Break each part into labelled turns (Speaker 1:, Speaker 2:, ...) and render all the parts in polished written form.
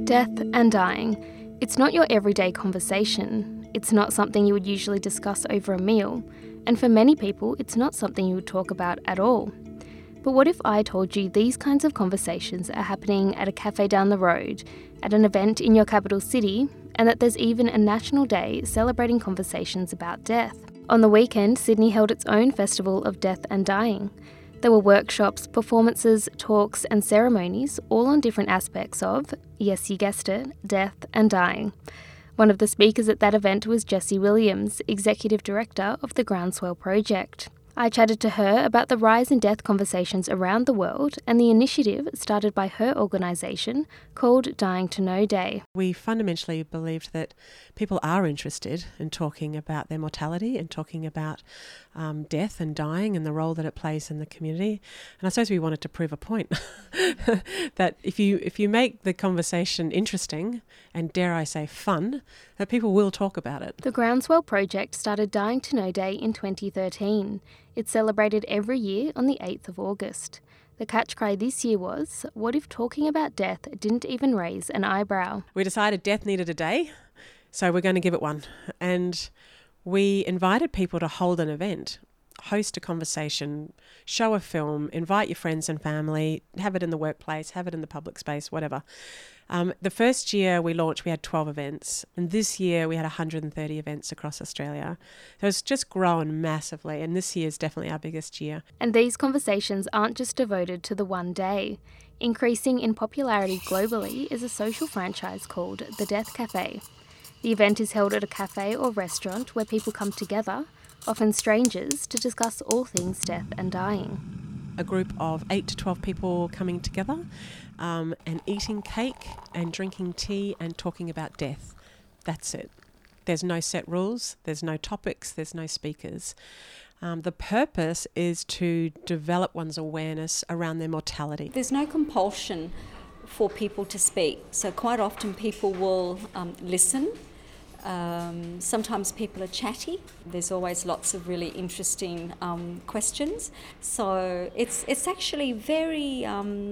Speaker 1: Death and dying. It's not your everyday conversation. It's not something you would usually discuss over a meal. And for many people, it's not something you would talk about at all. But what if I told you these kinds of conversations are happening at a cafe down the road, at an event in your capital city, and that there's even a national day celebrating conversations about death? On the weekend, Sydney held its own festival of death and dying. There were workshops, performances, talks and ceremonies, all on different aspects of, yes you guessed it, death and dying. One of the speakers at that event was Jessie Williams, Executive Director of the Groundswell Project. I chatted to her about the rise in death conversations around the world and the initiative started by her organisation called Dying to Know Day.
Speaker 2: We fundamentally believed that people are interested in talking about their mortality and talking about death and dying and the role that it plays in the community. And I suppose we wanted to prove a point that if you make the conversation interesting and, dare I say, fun, that people will talk about it.
Speaker 1: The Groundswell Project started Dying to Know Day in 2013. It's celebrated every year on the 8th of August. The catch cry this year was, what if talking about death didn't even raise an eyebrow?
Speaker 2: We decided death needed a day, so we're going to give it one. And we invited people to hold an event, host a conversation, show a film, invite your friends and family, have it in the workplace, have it in the public space, whatever. The first year we launched, we had 12 events, and this year we had 130 events across Australia. So it's just grown massively, and this year is definitely our biggest year.
Speaker 1: And these conversations aren't just devoted to the one day. Increasing in popularity globally is a social franchise called The Death Cafe. The event is held at a cafe or restaurant where people come together, often strangers, to discuss all things death and dying.
Speaker 2: A group of 8 to 12 people coming together and eating cake and drinking tea and talking about death. That's it. There's no set rules, there's no topics, there's no speakers. The purpose is to develop one's awareness around their mortality.
Speaker 3: There's no compulsion for people to speak. So quite often people will listen. Sometimes people are chatty. There's always lots of really interesting questions. So it's actually very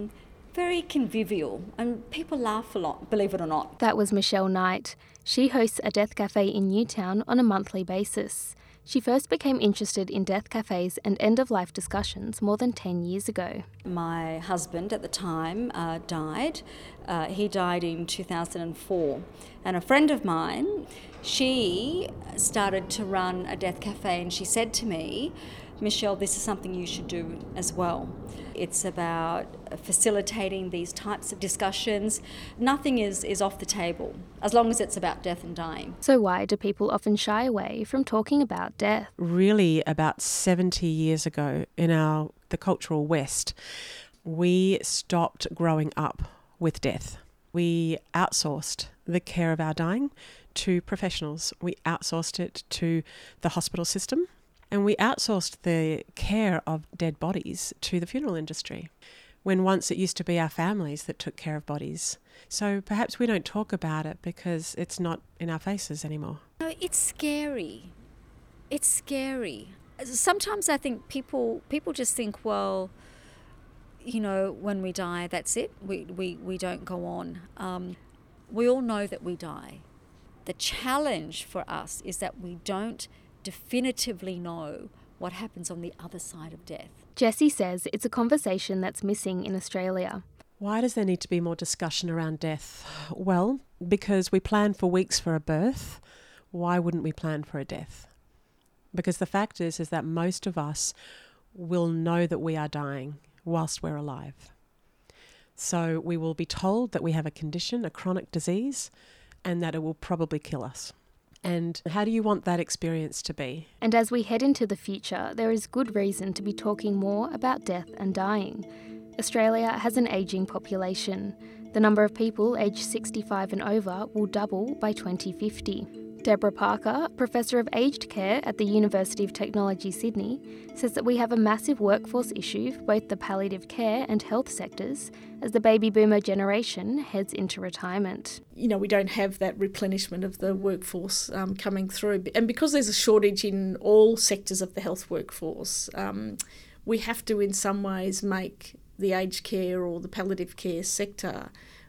Speaker 3: convivial, and people laugh a lot, believe it or not.
Speaker 1: That was Michelle Knight. She hosts a death cafe in Newtown on a monthly basis. She first became interested in death cafes and end-of-life discussions more than 10 years ago.
Speaker 3: My husband at the time died. He died in 2004. And a friend of mine, she started to run a death cafe, and she said to me, Michelle, this is something you should do as well. It's about facilitating these types of discussions. Nothing is off the table, as long as it's about death and dying.
Speaker 1: So why do people often shy away from talking about death?
Speaker 2: Really, about 70 years ago in the cultural West, we stopped growing up with death. We outsourced the care of our dying to professionals. We outsourced it to the hospital system. And we outsourced the care of dead bodies to the funeral industry, when once it used to be our families that took care of bodies. So perhaps we don't talk about it because it's not in our faces anymore.
Speaker 3: No, it's scary. It's scary. Sometimes I think people just think, well, you know, when we die, that's it. We don't go on. We all know that we die. The challenge for us is that we don't definitively know what happens on the other side of death.
Speaker 1: Jessie says it's a conversation that's missing in Australia.
Speaker 2: Why does there need to be more discussion around death? Well, because we plan for weeks for a birth. Why wouldn't we plan for a death? Because the fact is that most of us will know that we are dying whilst we're alive. So we will be told that we have a condition, a chronic disease, and that it will probably kill us. And how do you want that experience to be?
Speaker 1: And as we head into the future, there is good reason to be talking more about death and dying. Australia has an ageing population. The number of people aged 65 and over will double by 2050. Deborah Parker, Professor of Aged Care at the University of Technology, Sydney, says that we have a massive workforce issue for both the palliative care and health sectors as the baby boomer generation heads into retirement.
Speaker 4: You know, we don't have that replenishment of the workforce coming through. And because there's a shortage in all sectors of the health workforce, we have to in some ways make the aged care or the palliative care sector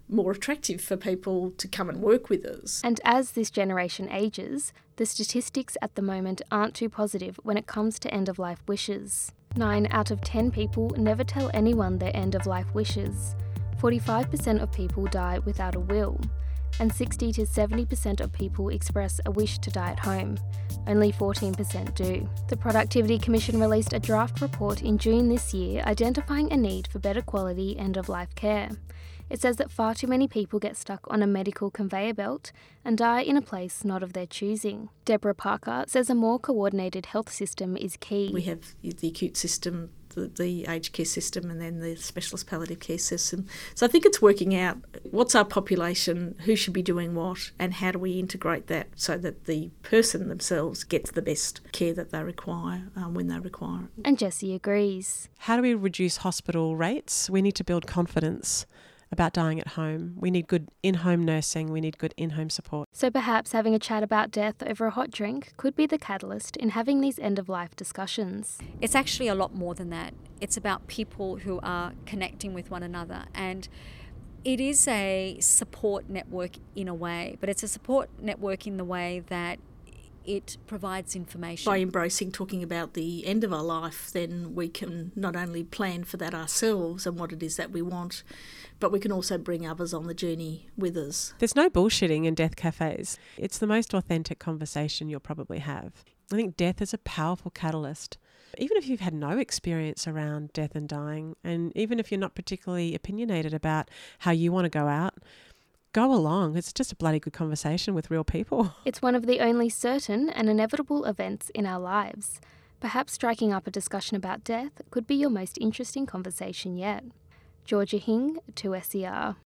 Speaker 4: more attractive for people to come and work with us.
Speaker 1: And as this generation ages, the statistics at the moment aren't too positive when it comes to end-of-life wishes. 9 out of 10 people never tell anyone their end-of-life wishes. 45% of people die without a will, and 60 to 70% of people express a wish to die at home. Only 14% do. The Productivity Commission released a draft report in June this year identifying a need for better quality end-of-life care. It says that far too many people get stuck on a medical conveyor belt and die in a place not of their choosing. Deborah Parker says a more coordinated health system is key.
Speaker 4: We have the acute system, the aged care system, and then the specialist palliative care system. So I think it's working out what's our population, who should be doing what, and how do we integrate that so that the person themselves gets the best care that they require when they require it.
Speaker 1: And Jessie agrees.
Speaker 2: How do we reduce hospital rates? We need to build confidence about dying at home. We need good in-home nursing. We need good in-home support.
Speaker 1: So perhaps having a chat about death over a hot drink could be the catalyst in having these end-of-life discussions.
Speaker 3: It's actually a lot more than that. It's about people who are connecting with one another, and it is a support network in a way, but it's a support network in the way that it provides information.
Speaker 4: By embracing talking about the end of our life, then we can not only plan for that ourselves and what it is that we want, but we can also bring others on the journey with us.
Speaker 2: There's no bullshitting in death cafes. It's the most authentic conversation you'll probably have. I think death is a powerful catalyst. Even if you've had no experience around death and dying, and even if you're not particularly opinionated about how you want to go out, go along. It's just a bloody good conversation with real people.
Speaker 1: It's one of the only certain and inevitable events in our lives. Perhaps striking up a discussion about death could be your most interesting conversation yet. Georgia Hing, 2SER.